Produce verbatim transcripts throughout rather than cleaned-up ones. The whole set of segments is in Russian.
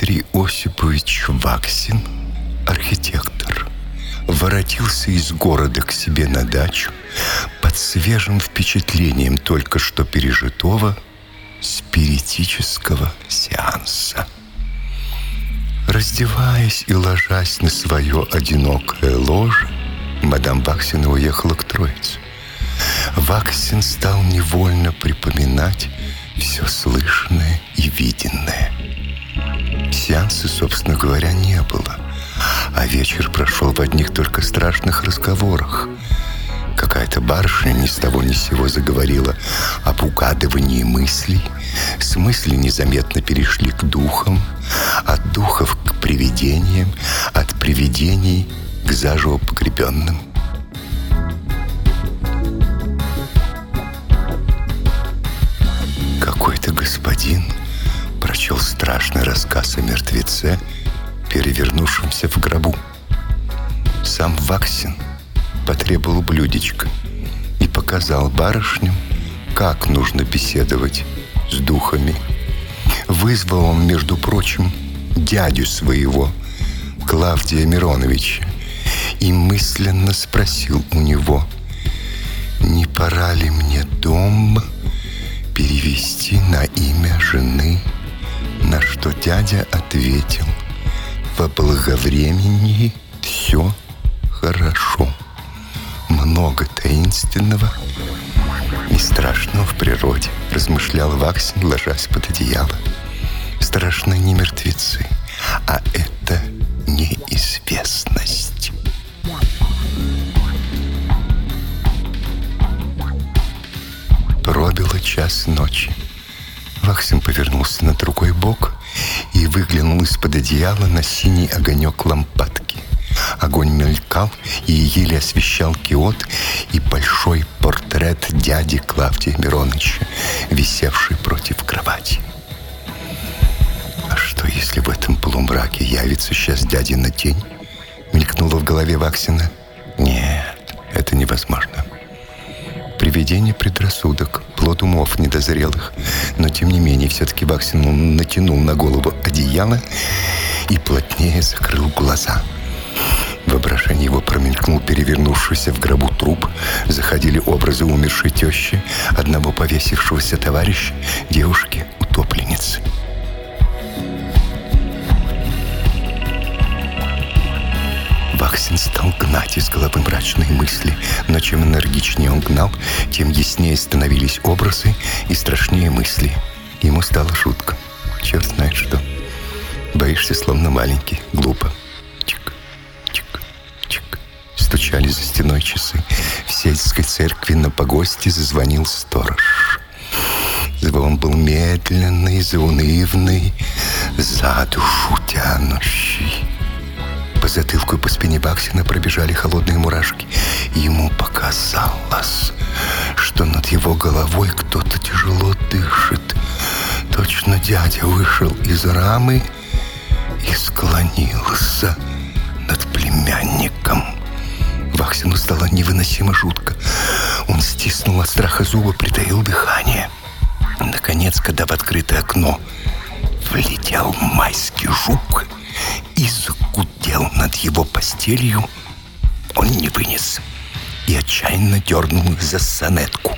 Дмитрий Осипович Ваксин, архитектор, воротился из города к себе на дачу под свежим впечатлением только что пережитого спиритического сеанса. Раздеваясь и ложась на свое одинокое ложе, мадам Ваксина уехала к Троице. Ваксин стал невольно припоминать все слышанное и виденное. Сеанса, собственно говоря, не было, а вечер прошел в одних только страшных разговорах. Какая-то барышня ни с того ни с сего заговорила об угадывании мыслей. С мыслей незаметно перешли к духам, от духов к привидениям, от привидений к заживо погребенным. Какой-то господин прочел страшный рассказ о мертвеце, перевернувшемся в гробу. Сам Ваксин потребовал блюдечко и показал барышням, как нужно беседовать с духами. Вызвал он, между прочим, дядю своего, Клавдия Мироновича, и мысленно спросил у него: «Не пора ли мне дом перевести на имя жены?» На что дядя ответил: «Во благовремении все хорошо». Много таинственного и страшного в природе, размышлял Ваксин, ложась под одеяло. Страшны не мертвецы, а это неизвестность. Пробило час ночи. Ваксин повернулся на другой бок и выглянул из-под одеяла на синий огонек лампадки. Огонь мелькал и еле освещал киот и большой портрет дяди Клавдия Мироновича, висевший против кровати. А что, если в этом полумраке явится сейчас дядина тень? Мелькнуло в голове Ваксина. Нет, это невозможно. Привидение — предрассудок, плод умов недозрелых. Но, тем не менее, все-таки Ваксин натянул на голову одеяло и плотнее закрыл глаза. В воображении его промелькнул перевернувшийся в гробу труп. Заходили образы умершей тещи, одного повесившегося товарища, девушки-утопленницы. Ваксин стал гнать из головы мрачные мысли, но чем энергичнее он гнал, тем яснее становились образы и страшнее мысли. Ему стало жутко. Черт знает что. Боишься, словно маленький. Глупо. Стучали за стеной часы. В сельской церкви на погосте зазвонил сторож. Звон был медленный, заунывный, за душу тянущий. По затылку и по спине Ваксина пробежали холодные мурашки. Ему показалось, что над его головой кто-то тяжело дышит. Точно дядя вышел из рамы и склонился над племянником. Ваксину стало невыносимо жутко. Он стиснул от страха зубы, притаил дыхание. Наконец, когда в открытое окно влетел майский жук и загудел над его постелью, он не вынес и отчаянно дернул за сонетку.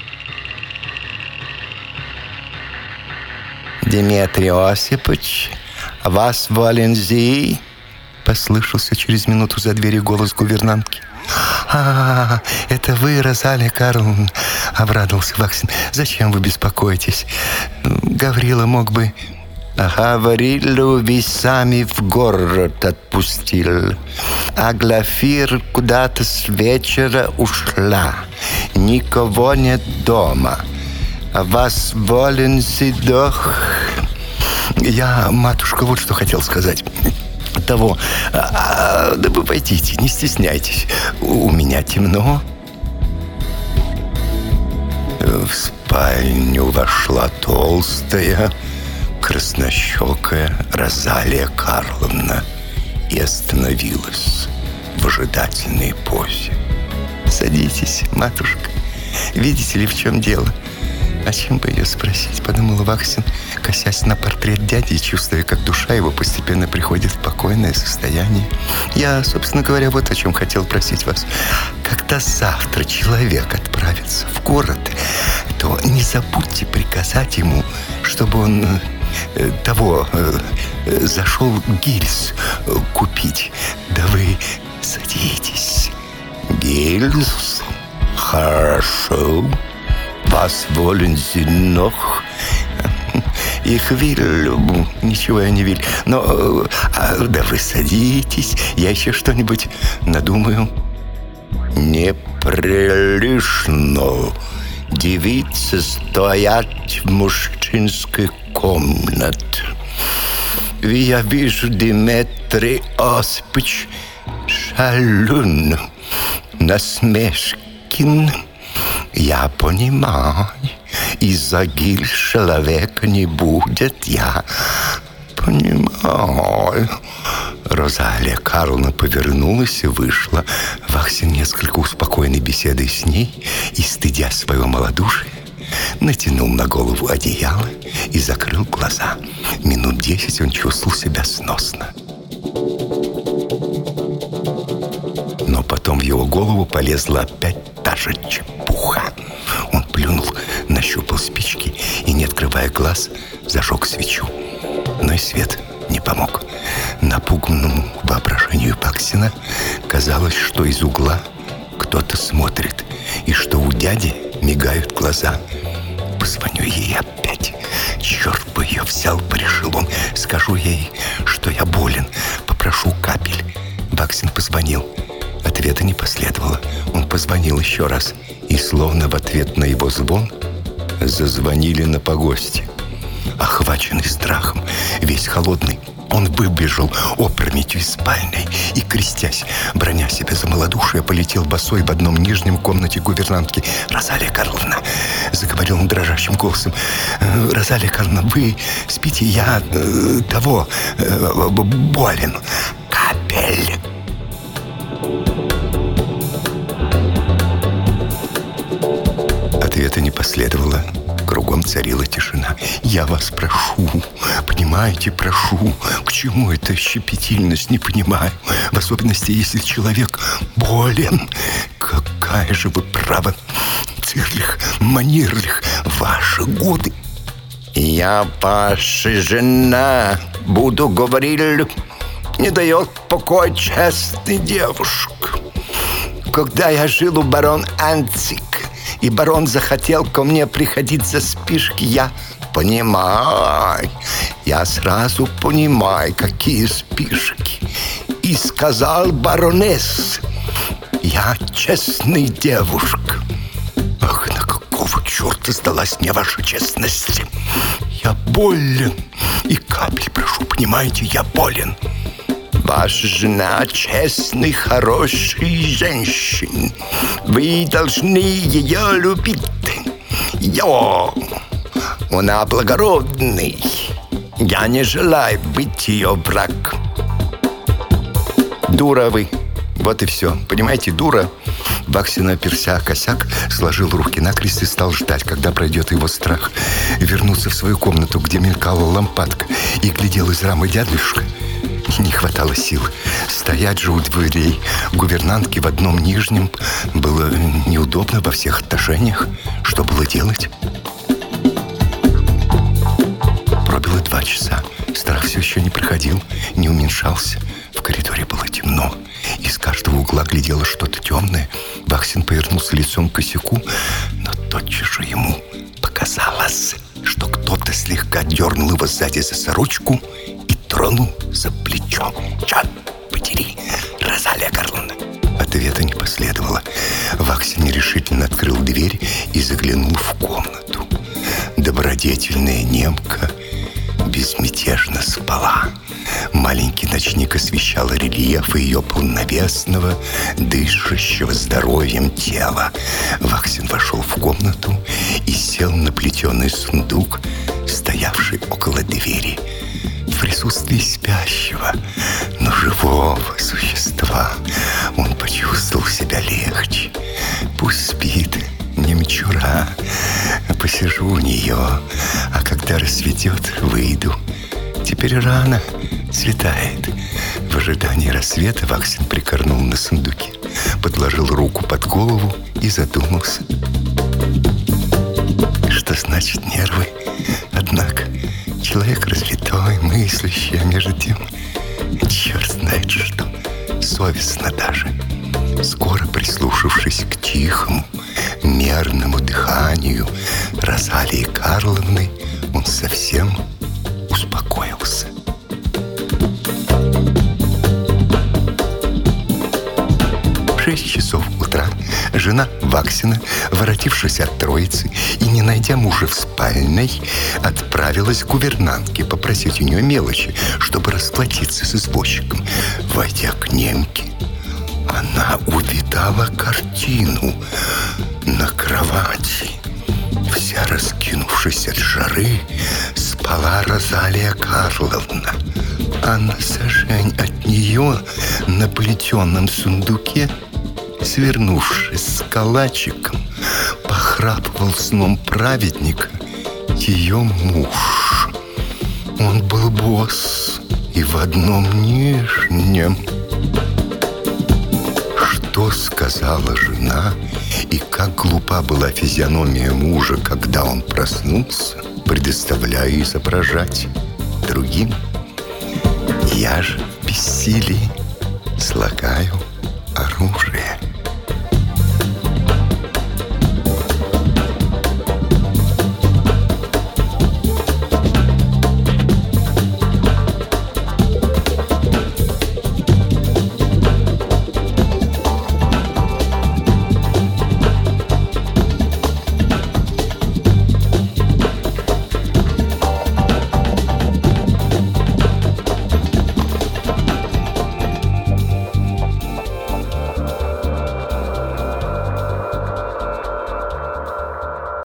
«Дмитрий Осипович, вас волен зи?» Послышался через минуту за дверью голос гувернантки. «А, это вы, Розалия Карловна!» — обрадовался Ваксин. «Зачем вы беспокоитесь? Гаврила мог бы...» «Гаврилу вы сами в город отпустил, а Глафир куда-то с вечера ушла. Никого нет дома. А вас волен седох...» «Я, матушка, вот что хотел сказать...» Того, а, да вы пойдите, не стесняйтесь. У, у меня темно. В спальню вошла толстая, краснощекая Розалия Карловна и остановилась в ожидательной позе. «Садитесь, матушка. Видите ли, в чем дело? О чем бы ее спросить, подумал Ваксин, косясь на портрет дяди и чувствуя, как душа его постепенно приходит в покойное состояние. Я, собственно говоря, вот о чем хотел просить вас. Когда завтра человек отправится в город, то не забудьте приказать ему, чтобы он э, того э, э, зашел гильз э, купить. Да вы садитесь. Гильз? Хорошо. Позволен зинох. Ich will. Ничего я не will. Но а, да вы садитесь. Я еще что-нибудь надумаю. Неприлично девицы стоять в мужчинской комнате. Я вижу, Дмитрий Осипович шалун, насмешкин. Я понимаю, из-за гиль человека не будет, я понимаю. Розалия Карловна повернулась и вышла. Ваксин, несколько успокоенный беседой с ней и стыдя своего малодушия, натянул на голову одеяло и закрыл глаза. Минут десять он чувствовал себя сносно. Но потом в его голову полезла опять та же чепуха. Он плюнул, нащупал спички и, не открывая глаз, зажег свечу. Но и свет не помог. Напуганному воображению Ваксина казалось, что из угла кто-то смотрит, и что у дяди мигают глаза. Позвоню ей опять. Черт бы ее взял, порешил он. Скажу ей, что я болен, попрошу капель. Ваксин позвонил. Ответа не последовало. Он позвонил еще раз, и словно в ответ на его звон зазвонили на погосте. Охваченный страхом, весь холодный, он выбежал опрометью из спальни и, крестясь, броня себя за малодушие, полетел босой в одном нижнем комнате гувернантки. «Розалия Карловна!» — заговорил он дрожащим голосом. «Розалия Карловна, вы спите? Я э, того э, болен. Капель!» Ответа не последовало. Кругом царила тишина. «Я вас прошу, понимаете, прошу. К чему эта щепетильность, не понимаю. В особенности, если человек болен. Какая же вы право, цирлих, манирлих, ваши годы». «Я ваша жена, буду говорить, не дает покоя честный девушка. Когда я жил у барон Анцик, и барон захотел ко мне приходить за спишки, я понимаю, я сразу понимаю, какие спишки. И сказал баронесс, я честная девушка. Ах, на какого черта сдалась мне ваша честность? Я болен, и капель прошу, понимаете, я болен. Ваша жена честный, хороший женщина. Вы должны ее любить. Ее. Она благородный. Я не желаю быть ее враг. Дура вы. Вот и все. Понимаете, дура. Ваксин, оперся о косяк, сложил руки накрест и стал ждать, когда пройдет его страх. Вернуться в свою комнату, где мелькала лампадка, и глядел из рамы дядюшка. Не хватало сил. Стоять же у дверей гувернантки в одном нижнем было неудобно во всех отношениях. Что было делать? Пробило два часа. Страх все еще не проходил, не уменьшался. В коридоре было темно. Из каждого угла глядело что-то темное. Ваксин повернулся лицом к косяку, но тотчас же ему показалось, что кто-то слегка дернул его сзади за сорочку и тронул за плечо. «Черт подери, Розалия Карловна!» Ответа не последовало. Ваксин нерешительно открыл дверь и заглянул в комнату. Добродетельная немка безмятежно спала. Маленький ночник освещал рельеф ее полновесного, дышащего здоровьем тела. Ваксин вошел в комнату и сел на плетеный сундук, стоявший около двери. В присутствии спящего, но живого существа он почувствовал себя легче. Пусть спит, не мичура. Посижу у нее, а когда рассветет, выйду. Теперь рано, светает. В ожидании рассвета Ваксин прикорнул на сундуке, подложил руку под голову и задумался. Что значит нервы? Однако человек развитой, мыслящий, а между тем черт знает что. Совестно даже. Скоро, прислушавшись к тихому, мерному дыханию Розалии Карловны, он совсем успокоился. В шесть часов утра жена Ваксина, воротившись от Троицы и не найдя мужа в спальной, отправилась к гувернантке попросить у нее мелочи, чтобы расплатиться с извозчиком. Войдя к немке, она увидала картину. На кровати, вся раскинувшись от жары, спала Розалия Карловна, а на сажень от нее на плетеном сундуке, свернувшись с калачиком, похрапывал сном праведника ее муж. Он был босс и в одном нижнем. Что сказала жена и как глупа была физиономия мужа, когда он проснулся, предоставляю изображать другим. Я же в бессилии слагаю оружие.